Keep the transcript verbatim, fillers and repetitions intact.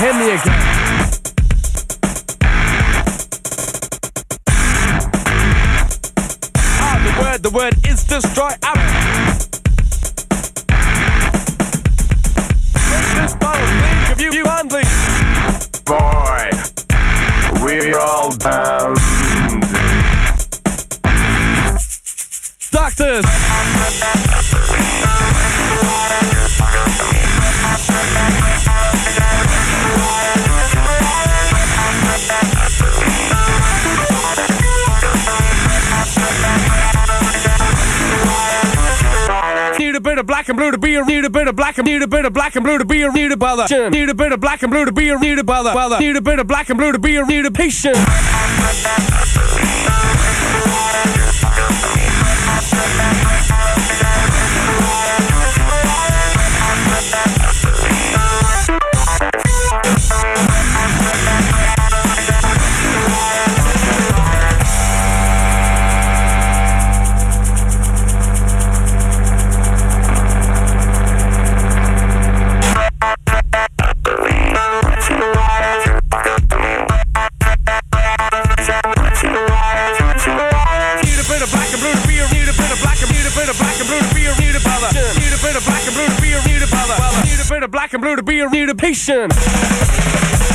Hear me again. Ah, the word, the word is destroy. Ah. This bottle, think of you, you fondly. Boy, we all bound. Doctors. Need a bit of black and blue to be a need a bit of black and need a bit of black and blue to be a need a brother. Need a bit of black and blue to be a need a brother. Need a bit of black and blue to be a need a patient. Black and blue to be a need a patient.